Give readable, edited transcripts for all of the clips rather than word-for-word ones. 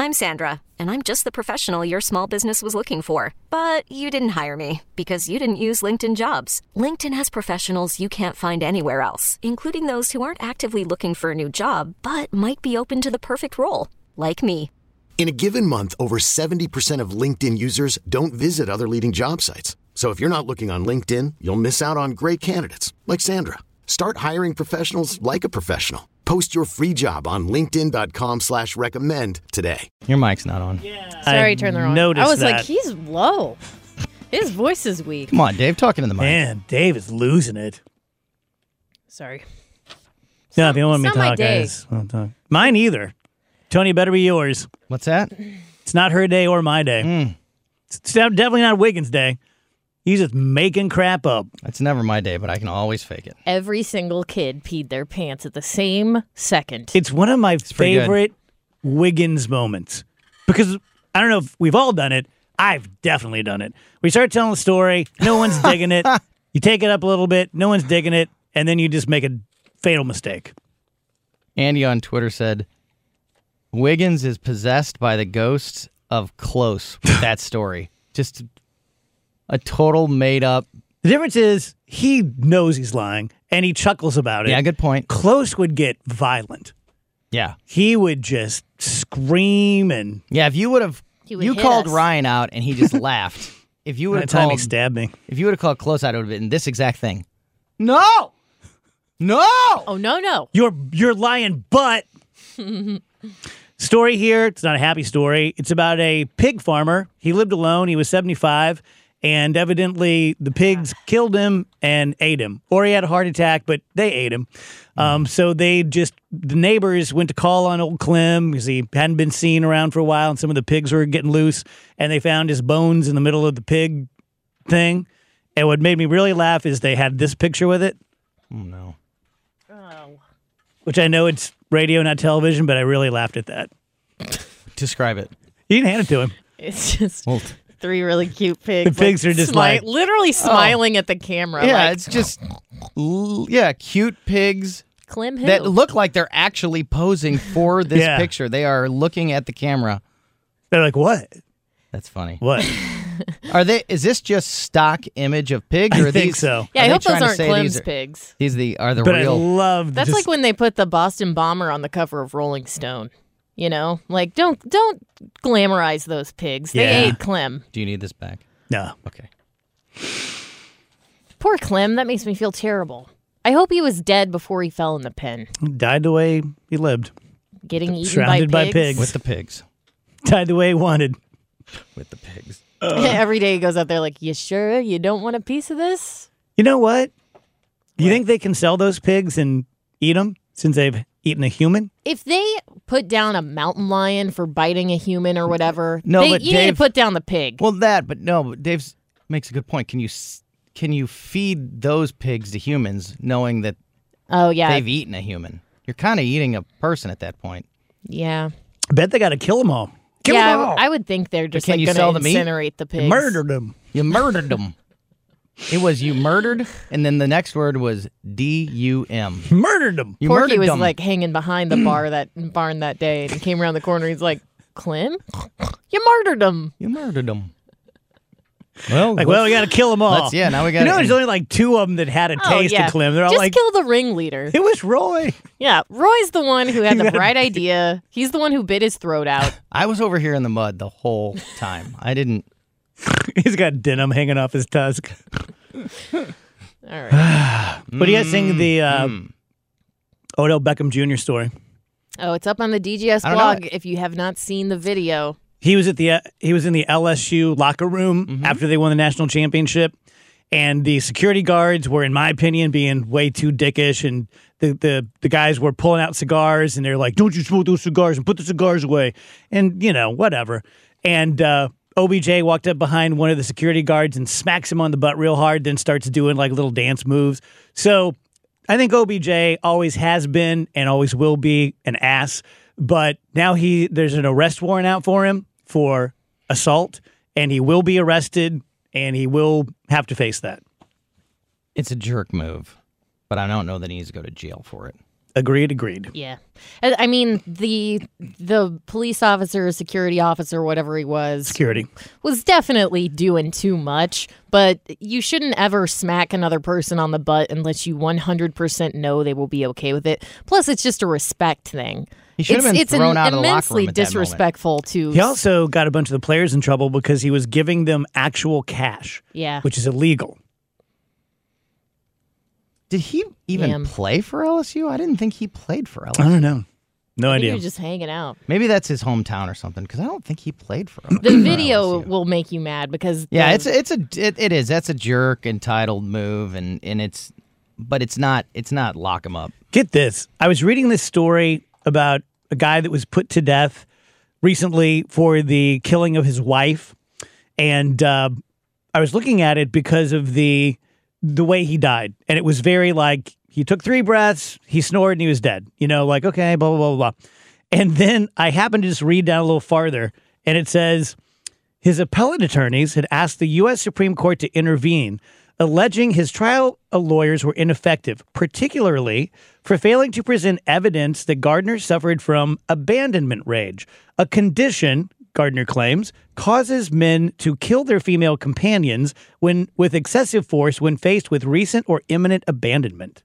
I'm Sandra, and I'm just the professional your small business was looking for. But you didn't hire me because you didn't use LinkedIn Jobs. LinkedIn has professionals you can't find anywhere else, including those who aren't actively looking for a new job, but might be open to the perfect role, like me. In a given month, over 70% of LinkedIn users don't visit other leading job sites. So if you're not looking on LinkedIn, you'll miss out on great candidates like Sandra. Start hiring professionals like a professional. Post your free job on linkedin.com/recommend today. Your mic's not on. Yeah. Sorry, turn the wrong. I was like, he's low. His voice is weak. Come on, Dave, talking in the mic. Man, Dave is losing it. Sorry. No, if you don't want me It's to not my talk, day. guys. I'll talk. Mine either. Tony, better be yours. What's that? It's not her day or my day. It's definitely not Wiggins' day. He's just making crap up. It's never my day, but I can always fake it. Every single kid peed their pants at the same second. It's one of my pretty good. favorite Wiggins moments because I don't know if we've all done it. I've definitely done it. We start telling the story. No one's digging it. You take it up a little bit. No one's digging it. And then you just make a fatal mistake. Andy on Twitter said, Wiggins is possessed by the ghost of Close with that story. Just a total made-up. The difference is he knows he's lying, and he chuckles about it. Yeah, good point. Close would get violent. Yeah. He would just scream and... Yeah, if you would have... He would You hit called us. Ryan out, and he just laughed. If you would By have the time he called... stabbed me. If you would have called Close out, it would have been this exact thing. No! No! Oh, no. You're lying, but... Story here, it's not a happy story. It's about a pig farmer. He lived alone. He was 75, and evidently the pigs killed him and ate him. Or he had a heart attack, but they ate him. So the neighbors went to call on old Clem because he hadn't been seen around for a while, and some of the pigs were getting loose, and they found his bones in the middle of the pig thing. And what made me really laugh is they had this picture with it, Oh, no. Oh. which I know it's radio, not television, but I really laughed at that. Describe it. You can hand it to him. It's just Well, three really cute pigs. The pigs are just like- literally smiling at the camera. yeah, like, it's just... cute pigs Clem who? that look like they're actually posing for this Yeah. picture. They are looking at the camera. They're like, what? That's funny. What? Is this just stock image of pigs? Or I are think these, so. Yeah, are I they hope those trying to aren't say Clem's these are, pigs. These are the But real. I love That's like when they put the Boston Bomber on the cover of Rolling Stone. You know, like don't glamorize those pigs. They Yeah. ate Clem. Do you need this back? No. Okay. Poor Clem. That makes me feel terrible. I hope he was dead before he fell in the pen. Died the way he lived. Getting eaten Surrounded by by pigs. With the pigs. Died the way he wanted. With the pigs. Every day he goes out there like, you sure you don't want a piece of this? You know what? Do you think they can sell those pigs and eat them since they've eaten a human? If they put down a mountain lion for biting a human or whatever, No, you but need to Dave- put down the pig. Well, but Dave makes a good point. Can you feed those pigs to humans knowing that Oh, yeah. they've eaten a human? You're kind of eating a person at that point. Yeah. I bet they got to kill them all. Kill Yeah, them all. I would think they're just can like you going sell to the meat? incinerate the pigs. Murdered them. You murdered them. It was you murdered, and then the next word was D-U-M. Murdered them. You Porky murdered was them. like hanging behind the barn that day and he came around the corner. He's like, Clem, you murdered him. You murdered them. Well, Like, well, we got to kill them all. now we got. You know, there's only like two of them that had a taste of Clem. They're all Just like, kill the ringleader. it was Roy. Yeah, Roy's the one who had You the gotta- bright idea. He's the one who bit his throat out. I was over here in the mud the whole time. I didn't. He's got denim hanging off his tusk. All right. What do you guys think of the Odell Beckham Jr. story? Oh, it's up on the DGS I don't know blog if you have not seen the video. He was in the LSU locker room after they won the national championship, and the security guards were, in my opinion, being way too dickish, and the guys were pulling out cigars, and they're like, "Don't you smoke those cigars and put the cigars away," and whatever. And OBJ walked up behind one of the security guards and smacks him on the butt real hard, then starts doing like little dance moves. So I think OBJ always has been and always will be an ass, but now there's an arrest warrant out for him for assault, and he will be arrested, and he will have to face that. It's a jerk move, but I don't know that he needs to go to jail for it. Agreed. Yeah. I mean, the police officer, security officer, whatever he was definitely doing too much, but you shouldn't ever smack another person on the butt unless you 100% know they will be okay with it. Plus, it's just a respect thing. He should have been thrown out of the locker room at that moment. It's immensely disrespectful to... He also got a bunch of the players in trouble because he was giving them actual cash, which is illegal. Did he even play for LSU? I didn't think he played for LSU. I don't know. No idea. He was just hanging out. Maybe that's his hometown or something, because I don't think he played for LSU. The video will make you mad because... Yeah, it is. That's a jerk, entitled move, but it's not lock him up. Get this. I was reading this story about a guy that was put to death recently for the killing of his wife, and I was looking at it because of the way he died. And it was very like, he took 3 breaths, he snored, and he was dead. Like, okay, blah, blah, blah, blah. And then I happened to just read down a little farther, and it says, his appellate attorneys had asked the U.S. Supreme Court to intervene, alleging his trial lawyers were ineffective, particularly for failing to present evidence that Gardner suffered from abandonment rage, a condition, Gardner claims, causes men to kill their female companions with excessive force when faced with recent or imminent abandonment.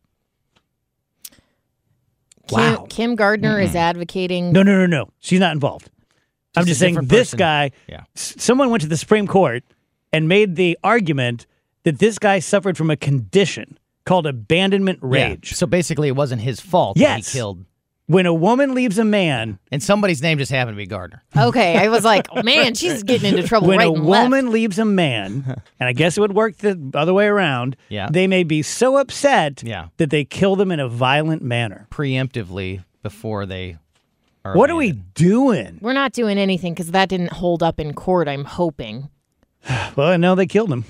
Wow. Kim Gardner is advocating... No. She's not involved. I'm just saying this guy, someone went to the Supreme Court and made the argument that this guy suffered from a condition called abandonment rage. Yeah. So basically it wasn't his fault that he killed... When a woman leaves a man... And somebody's name just happened to be Gardner. Okay, I was like, man, she's getting into trouble right and left. When a woman leaves a man, and I guess it would work the other way around, they may be so upset that they kill them in a violent manner. Preemptively before they are What are we doing? We're not doing anything because that didn't hold up in court, I'm hoping. Well, I know they killed him.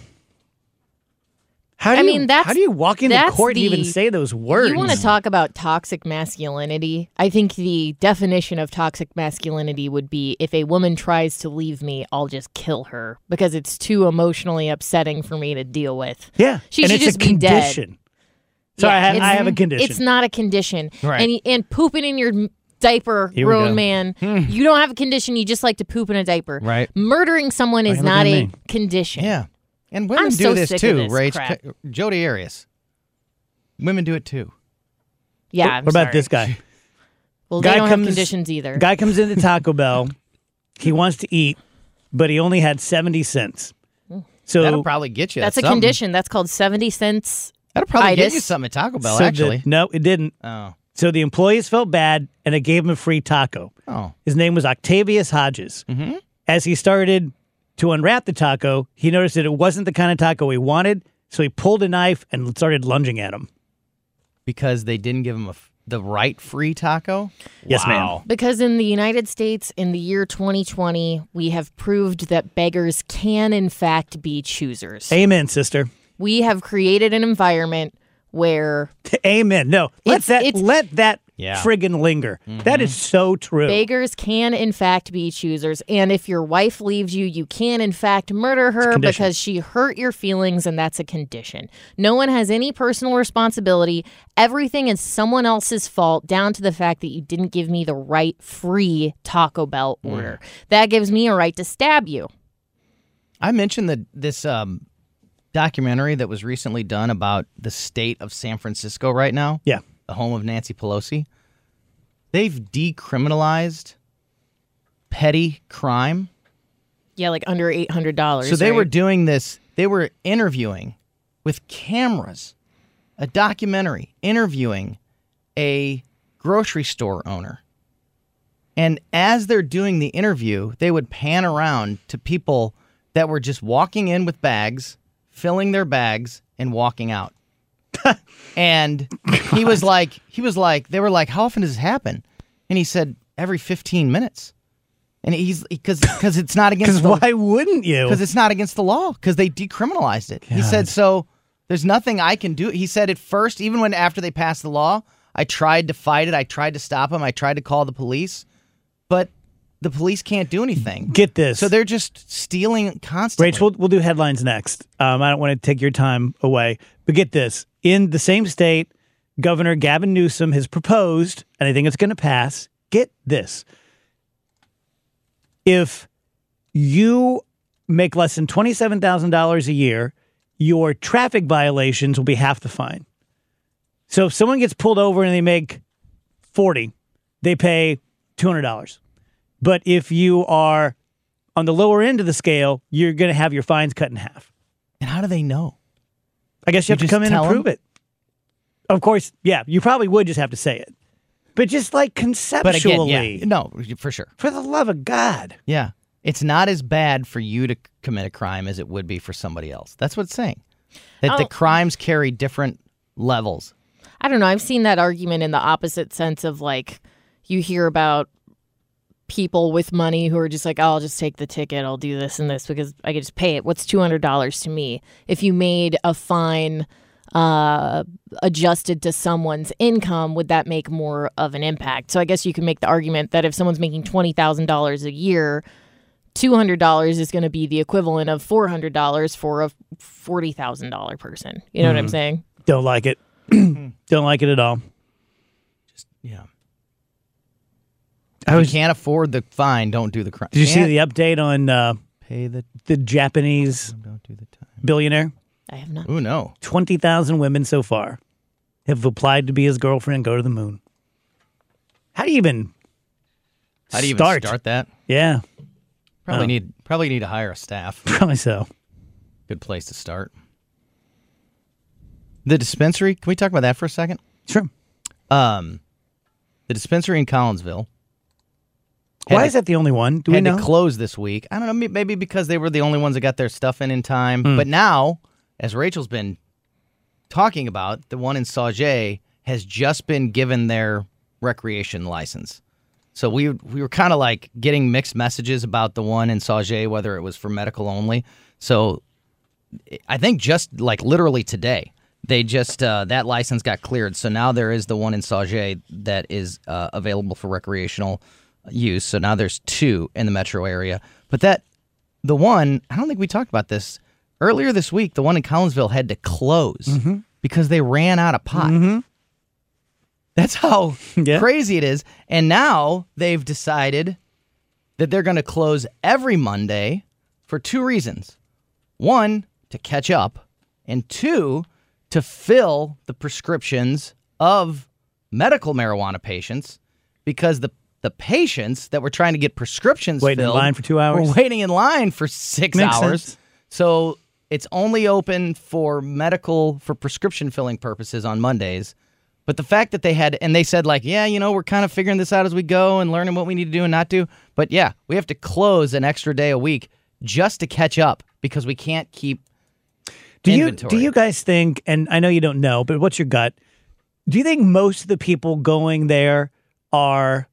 How do you walk into court and even say those words? You want to talk about toxic masculinity? I think the definition of toxic masculinity would be, if a woman tries to leave me, I'll just kill her because it's too emotionally upsetting for me to deal with. Yeah. She should just be dead. So I have a condition. It's not a condition. Right. And pooping in your diaper, grown man. You don't have a condition. You just like to poop in a diaper. Right. Murdering someone is not a condition. Yeah. And women do this too, right? Jodi Arias. Women do it too. Yeah. What about this guy? Well, they don't have conditions either. Guy comes into Taco Bell. He wants to eat, but he only had 70 cents. So that'll probably get you. That's a condition. That's called 70 cents. That'll probably get you something at Taco Bell, actually. No, it didn't. Oh. So the employees felt bad, and they gave him a free taco. Oh. His name was Octavius Hodges. Mm-hmm. As he started to unwrap the taco, he noticed that it wasn't the kind of taco he wanted, so he pulled a knife and started lunging at him. Because they didn't give him the right free taco? Yes, ma'am. Because in the United States, in the year 2020, we have proved that beggars can, in fact, be choosers. Amen, sister. We have created an environment where... Amen. No, let that friggin' linger. Mm-hmm. That is so true. Beggars can, in fact, be choosers. And if your wife leaves you, you can, in fact, murder her because she hurt your feelings, and that's a condition. No one has any personal responsibility. Everything is someone else's fault, down to the fact that you didn't give me the right free Taco Bell order. That gives me a right to stab you. I mentioned this documentary that was recently done about the state of San Francisco right now. Yeah. The home of Nancy Pelosi. They've decriminalized petty crime. Yeah, like under $800. So they were doing this. They were interviewing with cameras, a documentary, interviewing a grocery store owner. And as they're doing the interview, they would pan around to people that were just walking in with bags, filling their bags, and walking out. And they were like, how often does this happen? And he said, every 15 minutes. And because it's not against the law. Why wouldn't you? Because it's not against the law, because they decriminalized it. God. He said, so there's nothing I can do. He said at first, even after they passed the law, I tried to fight it. I tried to stop them. I tried to call the police. But the police can't do anything. Get this. So they're just stealing constantly. Rach, we'll do headlines next. I don't want to take your time away. But get this. In the same state Governor Gavin Newsom has proposed, and I think it's going to pass. Get this. If you make less than $27,000 a year, your traffic violations will be half the fine. So if someone gets pulled over and they make $40, they pay $200. But if you are on the lower end of the scale, you're going to have your fines cut in half. And how do they know? I guess you have to come in and prove it. Of course, yeah, you probably would just have to say it. But just like conceptually. But again, yeah, no, for sure. For the love of God. Yeah. It's not as bad for you to commit a crime as it would be for somebody else. That's what it's saying. That the crimes carry different levels. I don't know. I've seen that argument in the opposite sense of like you hear about people with money who are just like, oh, I'll just take the ticket. I'll do this and this because I can just pay it. What's $200 to me? If you made a fine adjusted to someone's income, would that make more of an impact? So I guess you can make the argument that if someone's making $20,000 a year, $200 is going to be the equivalent of $400 for a $40,000 person. You know what I'm saying? Don't like it. Don't like it at all. Just, yeah. If you can't afford the fine, don't do the crime. Did you see the update on pay the Japanese billionaire? I have not. Ooh, no. 20,000 women so far have applied to be his girlfriend and go to the moon. How do you even start that? Yeah. Probably need to hire a staff. Probably so. Good place to start. The dispensary, can we talk about that for a second? Sure. The dispensary in Collinsville. Why is that the only one? Do we know? Had to close this week. I don't know, maybe because they were the only ones that got their stuff in time. But now, as Rachel's been talking about, the one in Sauget has just been given their recreation license. So we were kind of like getting mixed messages about the one in Sauget, whether it was for medical only. So I think just like literally today, they just that license got cleared. So now there is the one in Sauget that is available for recreational use. So now there's two in the metro area. But the one, I don't think we talked about this earlier this week, the one in Collinsville had to close because they ran out of pot. That's how crazy it is. And now they've decided that they're going to close every Monday for two reasons. One, to catch up, and two, to fill the prescriptions of medical marijuana patients, because the patients that were trying to get prescriptions waiting filled in line for 2 hours. Were waiting in line for 6 Makes hours. sense. So it's only open for prescription filling purposes on Mondays. But the fact that they said like, yeah, we're kind of figuring this out as we go and learning what we need to do and not do. But yeah, we have to close an extra day a week just to catch up because we can't keep inventory. Do you guys think, and I know you don't know, but what's your gut? Do you think most of the people going there are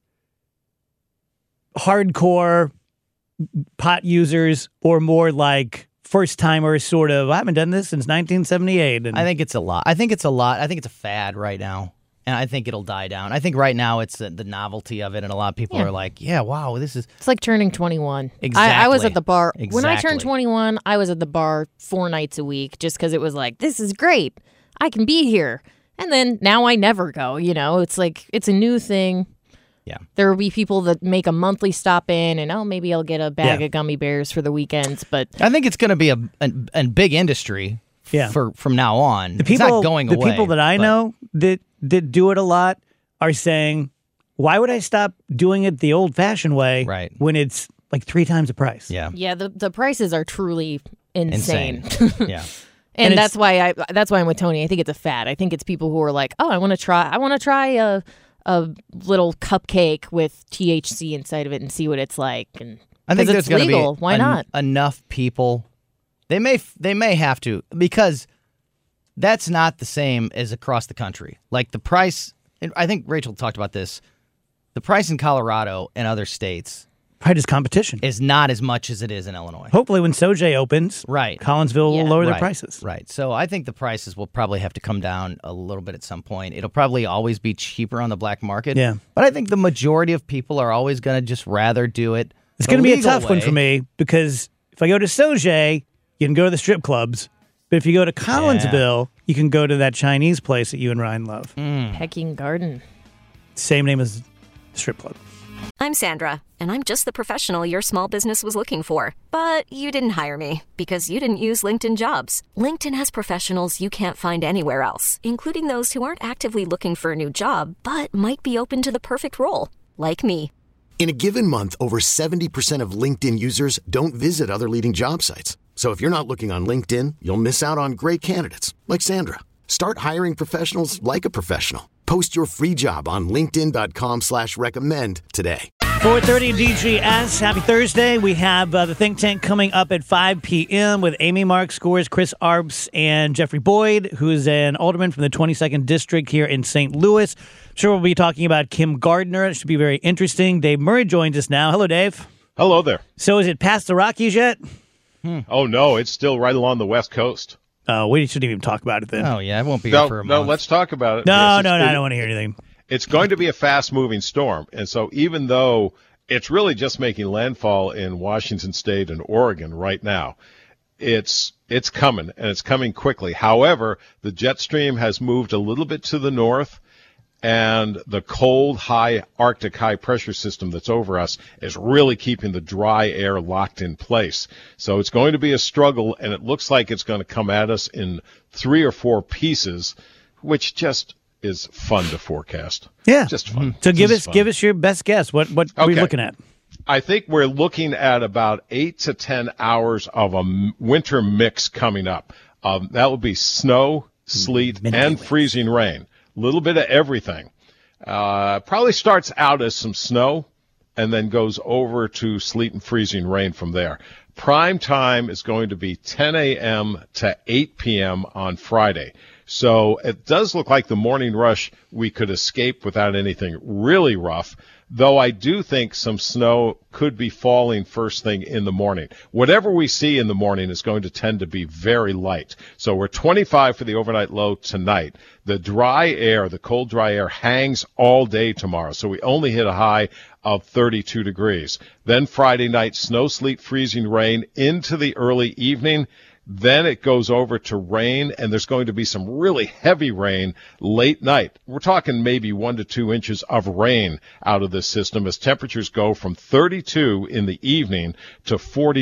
hardcore pot users or more like first timers, sort of, I haven't done this since 1978? I think it's a lot. I think it's a fad right now. And I think it'll die down. I think right now it's the novelty of it, and a lot of people are like, yeah, wow, this is... It's like turning 21. Exactly. I was at the bar. Exactly. When I turned 21, I was at the bar 4 nights a week just because it was like, this is great. I can be here. And then now I never go, It's like, it's a new thing. Yeah. There will be people that make a monthly stop in and, maybe I'll get a bag of gummy bears for the weekends. But I think it's going to be a big industry from now on. It's not going away. The people that I know that do it a lot are saying, why would I stop doing it the old-fashioned way when it's like 3 times the price? Yeah. Yeah, the prices are truly insane. Yeah. And that's why I'm with Tony. I think it's a fad. I think it's people who are like, oh, I want to try a little cupcake with THC inside of it and see what it's like. And I think it's there's legal. Be why not? Enough people. They may have to, because that's not the same as across the country. Like the price, and I think Rachel talked about this, the price in Colorado and other states is competition. Is not as much as it is in Illinois. Hopefully when Sauget opens, Collinsville will lower their prices. Right. So I think the prices will probably have to come down a little bit at some point. It'll probably always be cheaper on the black market. Yeah. But I think the majority of people are always going to just rather do it. It's going to be a tough one for me, because if I go to Sauget, you can go to the strip clubs. But if you go to Collinsville, you can go to that Chinese place that you and Ryan love. Pecking Garden. Same name as the strip club. I'm Sandra, and I'm just the professional your small business was looking for. But you didn't hire me because you didn't use LinkedIn Jobs. LinkedIn has professionals you can't find anywhere else, including those who aren't actively looking for a new job, but might be open to the perfect role, like me. In a given month, over 70% of LinkedIn users don't visit other leading job sites. So if you're not looking on LinkedIn, you'll miss out on great candidates like Sandra. Start hiring professionals like a professional. Post your free job on linkedin.com/recommend today. 4:30 DGS. Happy Thursday. We have the Think Tank coming up at 5 p.m. with Amy Mark Scores, Chris Arps, and Jeffrey Boyd, who is an alderman from the 22nd District here in St. Louis. I'm sure we'll be talking about Kim Gardner. It should be very interesting. Dave Murray joins us now. Hello, Dave. Hello there. So is it past the Rockies yet? Oh, no, it's still right along the West Coast. We shouldn't even talk about it then. Oh, yeah, it won't be here for a month. No, let's talk about it. No, Yes, I don't want to hear anything. It's going to be a fast-moving storm, and so even though it's really just making landfall in Washington State and Oregon right now, it's coming, and it's coming quickly. However, the jet stream has moved a little bit to the north, and the cold, high Arctic high-pressure system that's over us is really keeping the dry air locked in place. So it's going to be a struggle, and it looks like it's going to come at us in 3 or 4 pieces, which just is fun to forecast. Yeah. Just fun. So give us your best guess. What are we looking at? I think we're looking at about 8 to 10 hours of a winter mix coming up. That will be snow, sleet, and freezing rain. A little bit of everything. Probably starts out as some snow and then goes over to sleet and freezing rain from there. Prime time is going to be 10 a.m. to 8 p.m. on Friday. So it does look like the morning rush we could escape without anything really rough, though I do think some snow could be falling first thing in the morning. Whatever we see in the morning is going to tend to be very light. So we're 25 for the overnight low tonight. The dry air, the cold dry air, hangs all day tomorrow, so we only hit a high of 32 degrees. Then Friday night, snow, sleet, freezing rain into the early evening. Then it goes over to rain, and there's going to be some really heavy rain late night. We're talking maybe 1 to 2 inches of rain out of this system as temperatures go from 32 in the evening to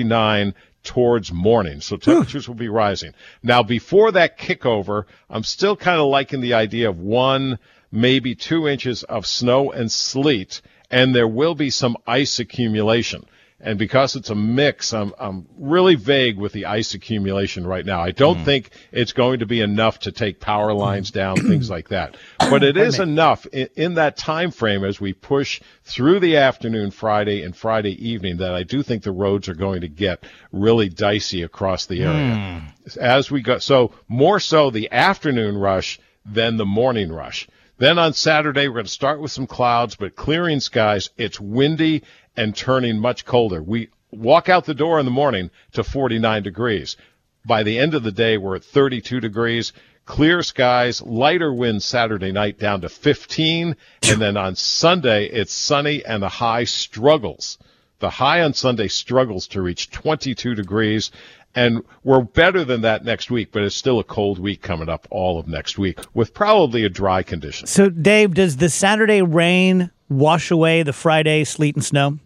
49 towards morning. So temperatures will be rising. Now, before that kickover, I'm still kind of liking the idea of 1, maybe 2 inches of snow and sleet, and there will be some ice accumulation. And because it's a mix, I'm really vague with the ice accumulation right now. I don't think it's going to be enough to take power lines down, things like that. But it is enough in that time frame as we push through the afternoon Friday and Friday evening that I do think the roads are going to get really dicey across the area. As we go, so more so the afternoon rush than the morning rush. Then on Saturday, we're going to start with some clouds, but clearing skies. It's windy and turning much colder. We walk out the door in the morning to 49 degrees. By the end of the day, we're at 32 degrees. Clear skies, lighter winds Saturday night down to 15. And then on Sunday, it's sunny and the high struggles. The high on Sunday struggles to reach 22 degrees. And we're better than that next week, but it's still a cold week coming up all of next week with probably a dry condition. So, Dave, does the Saturday rain wash away the Friday sleet and snow?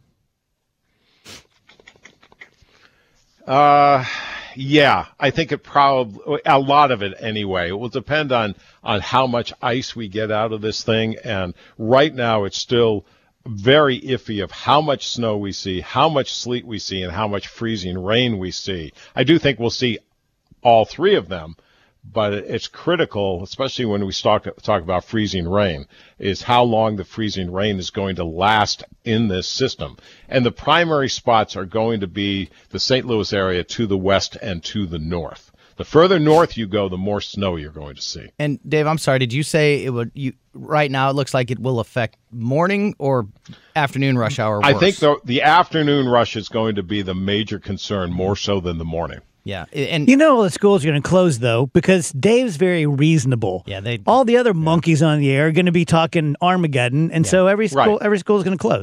Yeah, I think it probably, a lot of it anyway. It will depend on how much ice we get out of this thing. And right now it's still very iffy of how much snow we see, how much sleet we see, and how much freezing rain we see. I do think we'll see all 3 of them, but it's critical, especially when we talk about freezing rain, is how long the freezing rain is going to last in this system. And the primary spots are going to be the St. Louis area to the west and to the north. The further north you go, the more snow you're going to see. And Dave, I'm sorry, did you say it would? Right now, it looks like it will affect morning or afternoon rush hour worse? I think the afternoon rush is going to be the major concern, more so than the morning. Yeah, and the schools are going to close though because Dave's very reasonable. Yeah, all the other monkeys on the air are going to be talking Armageddon, and so every school is going to close.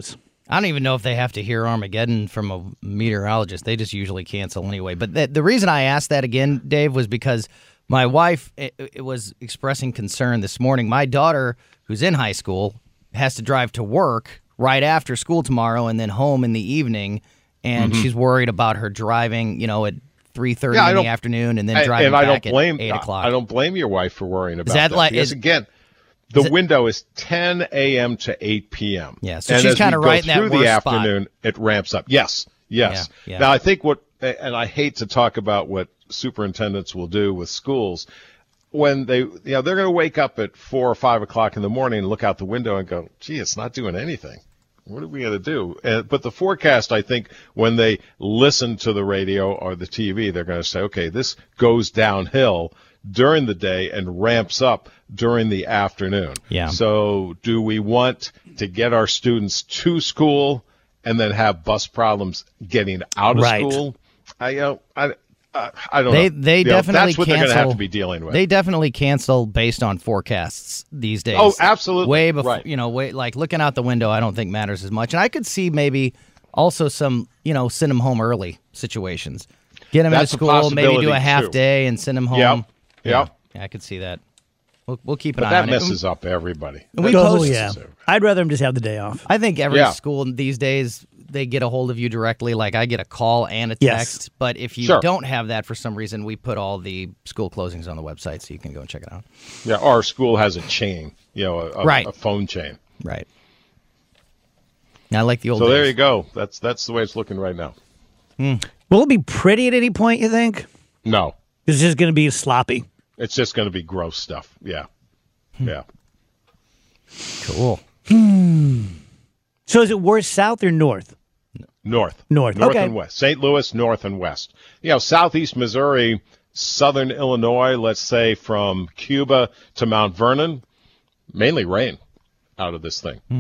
I don't even know if they have to hear Armageddon from a meteorologist. They just usually cancel anyway. But the reason I asked that again, Dave, was because my wife it was expressing concern this morning. My daughter, who's in high school, has to drive to work right after school tomorrow and then home in the evening, and she's worried about her driving, at 3:30 in the afternoon and then driving back at 8 o'clock. I don't blame your wife for worrying about that. Because again, the window is 10 a.m. to 8 p.m. Yeah, so she's kind of right in that worst through the afternoon, spot. It ramps up. Yes. Yeah. Now, I think and I hate to talk about what superintendents will do with schools, when they're going to wake up at 4 or 5 o'clock in the morning and look out the window and go, gee, it's not doing anything. What are we going to do? But the forecast, I think, when they listen to the radio or the TV, they're going to say, okay, this goes downhill during the day and ramps up during the afternoon. Yeah. So do we want to get our students to school and then have bus problems getting out of school? I don't know. They definitely that's what cancel, they're going to have to be dealing with. They definitely cancel based on forecasts these days. Oh, absolutely. Way before, right. like looking out the window, I don't think matters as much. And I could see maybe also some, send them home early situations. Get them into school, maybe do a half day and send them home. Yep. Yeah, I could see that. We'll keep an eye on it. But that messes up everybody. I'd rather them just have the day off. I think every school these days, they get a hold of you directly. Like I get a call and a text. Yes. But if you don't have that for some reason, we put all the school closings on the website so you can go and check it out. Yeah, our school has a chain, a phone chain. Right. I like the old days. So there you go. That's the way it's looking right now. Will it be pretty at any point, you think? No. It's just going to be sloppy. It's just going to be gross stuff. Yeah. Yeah. Cool. So is it worse south or north? North okay. and west. St. Louis, north and west. Southeast Missouri, southern Illinois, let's say from Cuba to Mount Vernon, mainly rain out of this thing.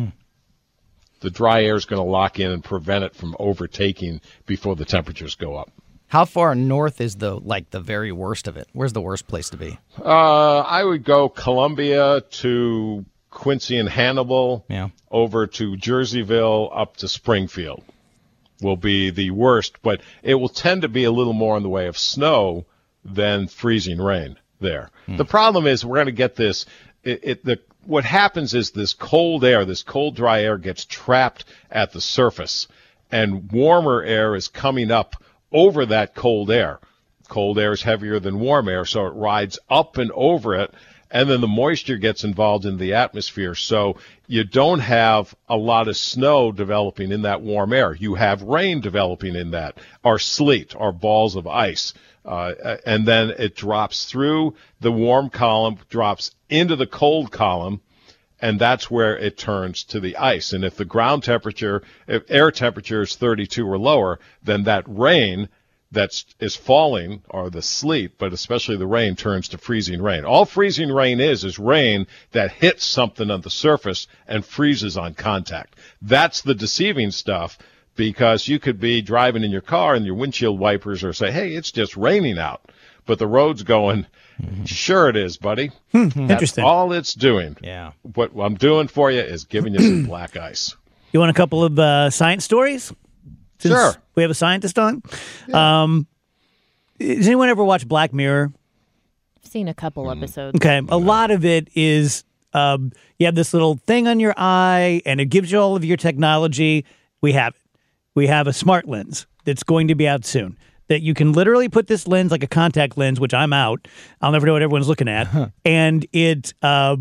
The dry air is going to lock in and prevent it from overtaking before the temperatures go up. How far north is the very worst of it? Where's the worst place to be? I would go Columbia to Quincy and Hannibal, over to Jerseyville, up to Springfield will be the worst, but it will tend to be a little more in the way of snow than freezing rain there. The problem is we're going to get this. What happens is this cold air, this cold, dry air gets trapped at the surface, and warmer air is coming up over that cold air. Cold air is heavier than warm air, so it rides up and over it, and then the moisture gets involved in the atmosphere. So you don't have a lot of snow developing in that warm air. You have rain developing in that, or sleet, or balls of ice. And then it drops through the warm column, drops into the cold column, and that's where it turns to the ice. And if the ground temperature, if air temperature is 32 or lower, then that rain that is falling, or the sleet, but especially the rain, turns to freezing rain. All freezing rain is rain that hits something on the surface and freezes on contact. That's the deceiving stuff, because you could be driving in your car and your windshield wipers are saying, hey, it's just raining out. But the road's going, sure it is, buddy. That's Interesting. all it's doing. Yeah. What I'm doing for you is giving you some black ice. You want a couple of science stories? Since sure. We have a scientist on. Yeah. Does anyone ever watch Black Mirror? I've seen a couple episodes. Okay. A lot of it is you have this little thing on your eye, and it gives you all of your technology. We have it. We have a smart lens that's going to be out soon, that you can literally put this lens, like a contact lens, which I'm out. I'll never know what everyone's looking at. And it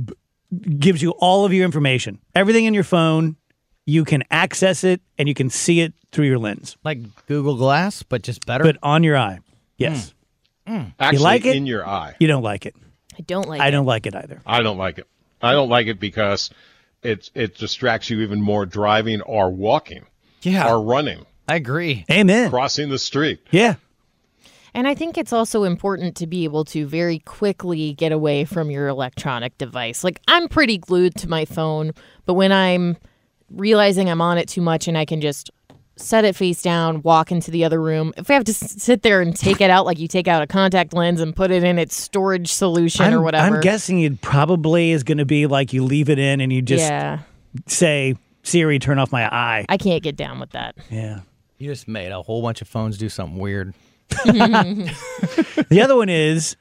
gives you all of your information. Everything in your phone, you can access it, and you can see it through your lens. Like Google Glass, but just better? But on your eye. Yes. Actually, you like it? in your eye. You don't like it. I don't like it. I don't like it either. I don't like it. I don't like it because it distracts you even more driving or walking or running. I agree. Amen. Crossing the street. Yeah. And I think it's also important to be able to very quickly get away from your electronic device. Like, I'm pretty glued to my phone, but when I'm realizing I'm on it too much and I can just set it face down, walk into the other room. If I have to sit there and take it out like you take out a contact lens and put it in its storage solution or whatever. I'm guessing it probably is going to be like you leave it in and you just say, Siri turn off my eye. I can't get down with that. Yeah. You just made a whole bunch of phones do something weird. The other one is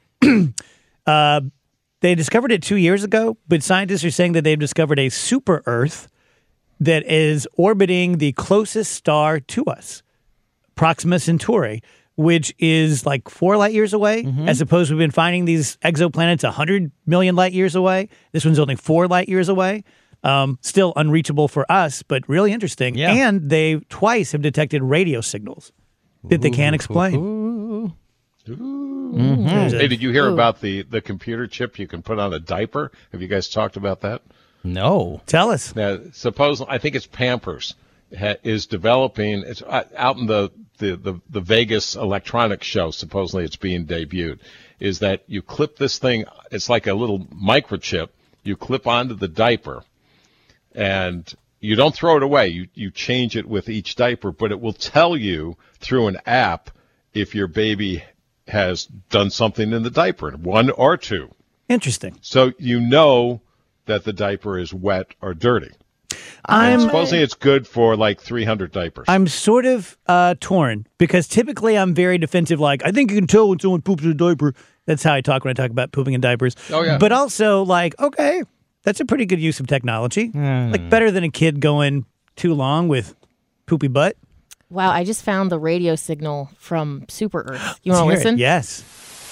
they discovered it 2 years ago, but scientists are saying that they've discovered a super Earth that is orbiting the closest star to us, Proxima Centauri, which is like 4 light years away, as opposed to we've been finding these exoplanets 100 million light years away. This one's only 4 light years away. Still unreachable for us, but really interesting. Yeah. And they twice have detected radio signals that they can't explain. Hey, did you hear about the computer chip you can put on a diaper? Have you guys talked about that? No. Tell us. Now, I think it's Pampers is developing. It's out in the Vegas electronics show. Supposedly, it's being debuted. Is that you clip this thing? It's like a little microchip. You clip onto the diaper, and you don't throw it away. You change it with each diaper, but it will tell you through an app if your baby has done something in the diaper, 1 or 2. Interesting. So you know that the diaper is wet or dirty. And supposedly it's good for like 300 diapers. I'm sort of torn because typically I'm very defensive. Like, I think you can tell when someone poops in a diaper. That's how I talk when I talk about pooping in diapers. Oh, yeah. But also, like, okay, that's a pretty good use of technology. Like, better than a kid going too long with poopy butt. Wow, I just found the radio signal from Super Earth. You want to Let's hear listen? it. Yes.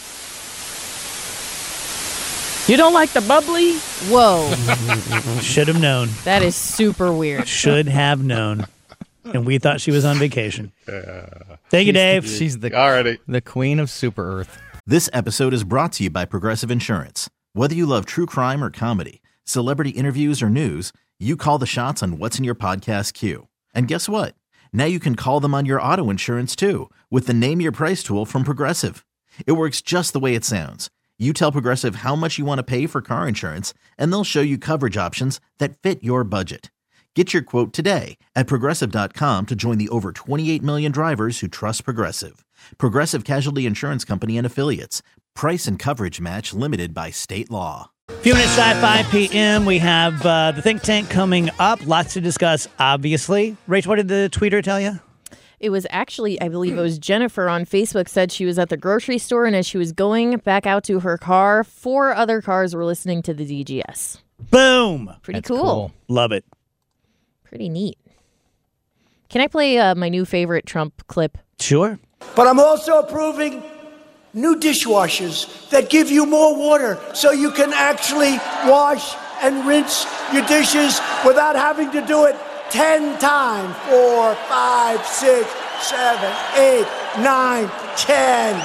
You don't like the bubbly? Whoa, Should have known. that is super weird. Should have known. And we thought she was on vacation. Thank you, Dave. She's Alrighty. the queen of Super Earth. This episode is brought to you by Progressive Insurance. Whether you love true crime or comedy, celebrity interviews or news, you call the shots on what's in your podcast queue. And guess what? Now you can call them on your auto insurance too with the Name Your Price tool from Progressive. It works just the way it sounds. You tell Progressive how much you want to pay for car insurance, and they'll show you coverage options that fit your budget. Get your quote today at Progressive.com to join the over 28 million drivers who trust Progressive. Progressive Casualty Insurance Company and Affiliates. Price and coverage match limited by state law. Few minutes at 5 p.m. We have the Think Tank coming up. Lots to discuss, obviously. Rach, what did the tweeter tell you? It was actually, I believe it was Jennifer on Facebook said she was at the grocery store, and as she was going back out to her car, 4 other cars were listening to the DGS. Boom. Pretty That's cool. Love it. Pretty neat. Can I play my new favorite Trump clip? Sure. But I'm also approving new dishwashers that give you more water so you can actually wash and rinse your dishes without having to do it 10 times. 4, 5, 6, 7, 8, 9, 10.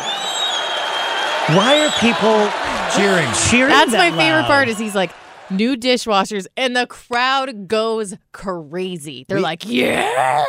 Why are people cheering? That's that my favorite loud? part is he's like, new dishwashers, and the crowd goes crazy. They're like, yeah.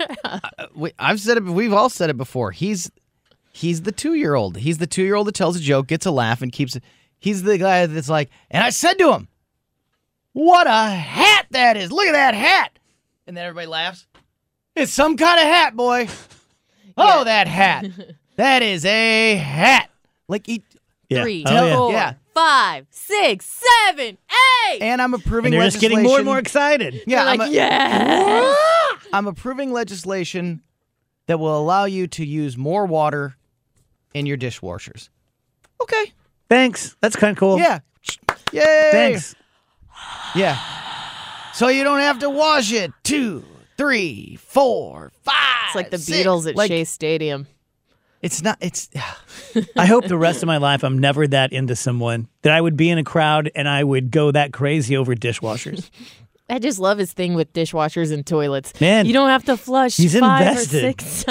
I've said it. We've all said it before. He's the 2-year-old. He's the 2-year-old that tells a joke, gets a laugh, and keeps it. He's the guy that's like, and I said to him, "What a hat that is! Look at that hat!" And then everybody laughs. It's some kind of hat, boy. Oh, that hat. That is a hat. Like he. Yeah. 3, Oh, yeah. 4, Yeah. 5, 6, 7, 8. And I'm approving And they're just legislation. getting more and more excited. Yeah, They're like, I'm, yeah. I'm approving legislation that will allow you to use more water in your dishwashers. Okay. Thanks. That's kind of cool. Yeah. Yay. Thanks. Yeah. So you don't have to wash it 2, 3, 4, 5. It's like the 6. Beatles at Like, Shea Stadium. It's not. It's. I hope the rest of my life I'm never that into someone that I would be in a crowd and I would go that crazy over dishwashers. I just love his thing with dishwashers and toilets. Man, you don't have to flush he's 5 invested. or 6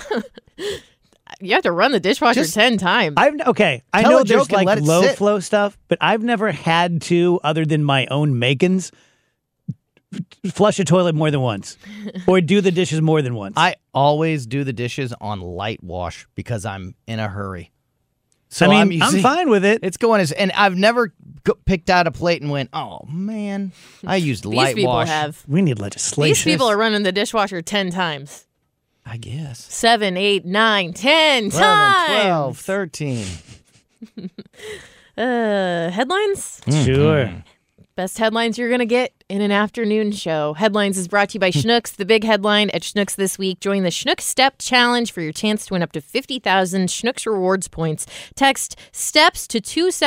You have to run the dishwasher Just- 10 times. I Tell know a there's joke and let like it low sit. flow stuff, but I've never had to, other than my own makings, flush a toilet more than once or do the dishes more than once. I always do the dishes on light wash because I'm in a hurry. So I mean, I'm, I'm fine with it. It's going as, and I've never picked out a plate and went, "Oh man, I used These light people wash." have. We need legislation. These people are running the dishwasher 10 times. I guess 7, 8, 9, 10 11, times. 12, 13. Headlines? Sure. Best headlines you're going to get in an afternoon show. Headlines is brought to you by Schnucks. The big headline at Schnucks this week: join the Schnucks Step Challenge for your chance to win up to 50,000 Schnucks Rewards points. Text STEPS to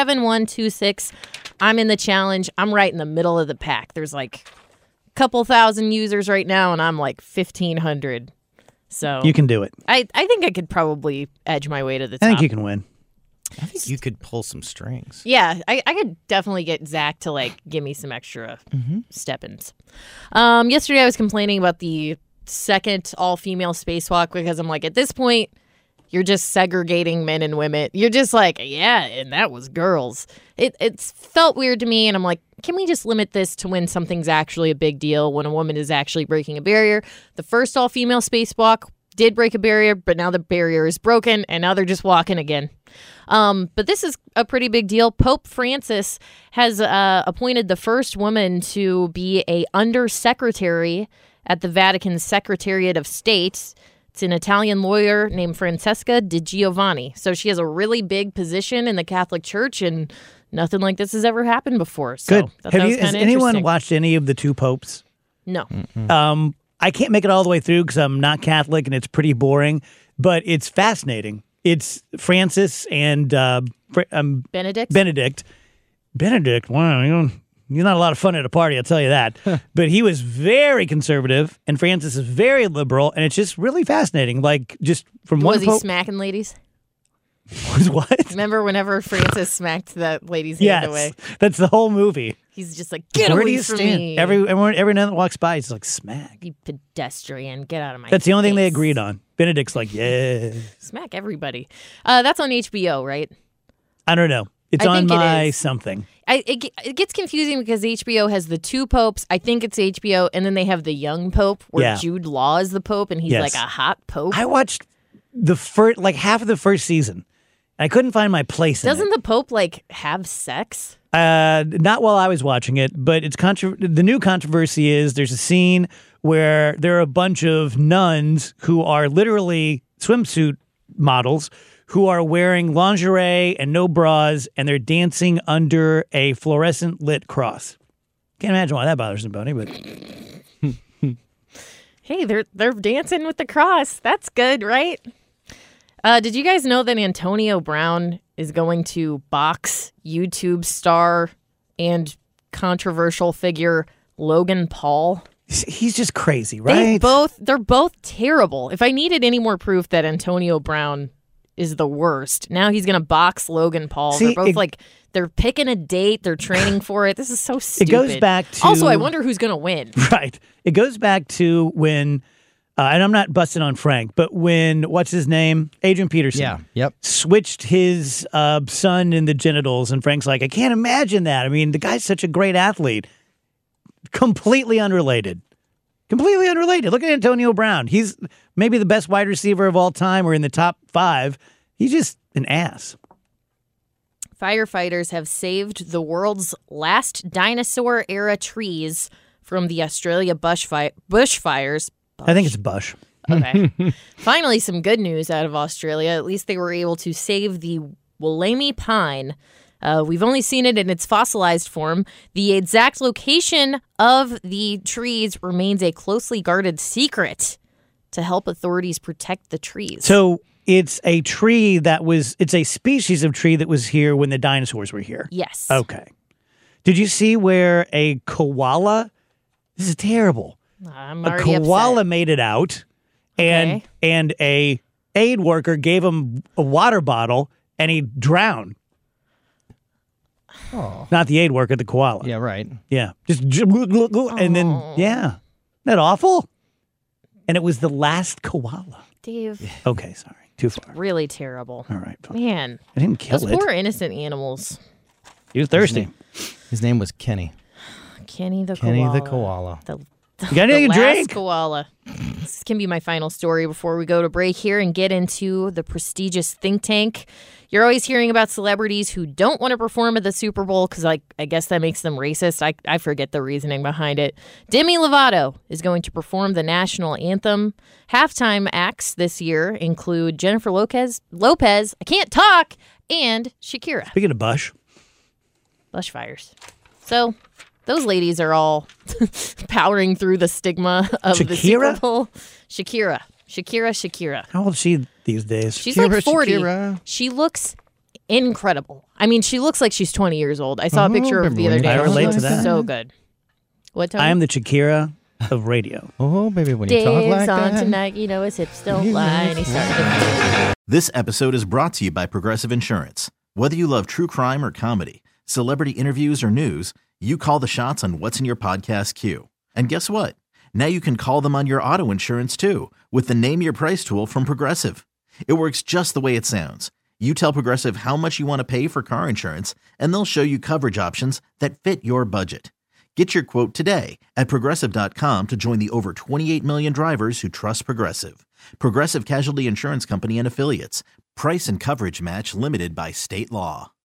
27126. I'm in the challenge. I'm right in the middle of the pack. There's like a couple thousand users right now, and I'm like 1,500. So You can do it. I think I could probably edge my way to the top. I think you can win. I think you could pull some strings. Yeah, I could definitely get Zach to like give me some extra step-ins. Yesterday I was complaining about the second all-female spacewalk because I'm like, at this point, you're just segregating men and women. You're just like, yeah, and that was girls. It's felt weird to me, and I'm like, can we just limit this to when something's actually a big deal, when a woman is actually breaking a barrier? The first all-female spacewalk did break a barrier, but now the barrier is broken, and now they're just walking again. But this is a pretty big deal. Pope Francis has appointed the first woman to be a undersecretary at the Vatican Secretariat of State. It's an Italian lawyer named Francesca Di Giovanni. So she has a really big position in the Catholic Church, and nothing like this has ever happened before. So Good. Has anyone watched any of the two popes? No. I can't make it all the way through because I'm not Catholic and it's pretty boring, but it's fascinating. It's Francis and Benedict. Benedict, wow, you're not a lot of fun at a party, I'll tell you that. But he was very conservative, and Francis is very liberal, and it's just really fascinating. Like, just from one Was he pope. smacking ladies? Was what? Remember whenever Francis smacked that lady's hand away? Yes, that's the whole movie. He's just like, get Where do away you from stand? me. Every night that walks by, he's like, smack. You pedestrian, get out of my That's the only thing they face. agreed on. Benedict's like, yeah. Smack everybody. That's on HBO, right? I don't know. It's I on think it my is. something. It gets confusing because HBO has the two popes. I think it's HBO, and then they have the young pope where Jude Law is the pope, and he's Yes. like a hot pope. I watched the first, like half of the first season. I couldn't find my place in Doesn't it. the pope like have sex? Not while I was watching it, but it's the new controversy is there's a scene where there are a bunch of nuns who are literally swimsuit models who are wearing lingerie and no bras, and they're dancing under a fluorescent lit cross. Can't imagine why that bothers anybody, but Hey, they're dancing with the cross. That's good, right? Did you guys know that Antonio Brown is going to box YouTube star and controversial figure Logan Paul? he's just crazy, right? They're both terrible. If I needed any more proof that Antonio Brown is the worst, now he's going to box Logan Paul. See, they're both they're picking a date. They're training for it. This is so stupid. It goes back to... Also, I wonder who's going to win. Right. It goes back to when, and I'm not busting on Frank, but when, what's his name? Adrian Peterson. Yeah. Yep. Switched his son in the genitals, and Frank's like, I can't imagine that. I mean, the guy's such a great athlete. Completely unrelated. Completely unrelated. Look at Antonio Brown. He's maybe the best wide receiver of all time or in the top 5. He's just an ass. Firefighters have saved the world's last dinosaur-era trees from the Australia bushfires. I think it's Bush. Okay. Finally, some good news out of Australia. At least they were able to save the Wollemi pine. We've only seen it in its fossilized form. The exact location of the trees remains a closely guarded secret to help authorities protect the trees. So it's a tree it's a species of tree that was here when the dinosaurs were here. Yes. Okay. Did you see where a koala, this is terrible. I'm A already koala upset. made it out, Okay. and a aid worker gave him a water bottle, and he drowned. Oh. Not the aid worker, the koala. Yeah, right. Yeah. Just and then yeah. Isn't that awful? And it was the last koala. Dave, Okay, sorry. Too far. really terrible. All right. Fine. Man, I didn't kill those it. poor innocent animals. He was thirsty. His name was Kenny. Kenny the Kenny koala. the koala. You got anything the to last drink? koala. This can be my final story before we go to break here and get into the prestigious think tank. You're always hearing about celebrities who don't want to perform at the Super Bowl because I guess that makes them racist. I forget the reasoning behind it. Demi Lovato is going to perform the national anthem. Halftime acts this year include Jennifer Lopez, I can't talk, and Shakira. Speaking of Bush. Bushfires. So Those ladies are all powering through the stigma of the Super Bowl. Shakira. How old is she these days? She's like 40. She looks incredible. I mean, she looks like she's 20 years old. I saw a picture of her the other day. I relate to that. So good. What, Tony? I am the Shakira of radio. Oh, baby, when you talk like on that. tonight, you know his hips don't lie. And he started This episode is brought to you by Progressive Insurance. Whether you love true crime or comedy, celebrity interviews or news, you call the shots on what's in your podcast queue. And guess what? Now you can call them on your auto insurance too with the Name Your Price tool from Progressive. It works just the way it sounds. You tell Progressive how much you want to pay for car insurance, and they'll show you coverage options that fit your budget. Get your quote today at Progressive.com to join the over 28 million drivers who trust Progressive. Progressive Casualty Insurance Company and Affiliates. Price and coverage match limited by state law.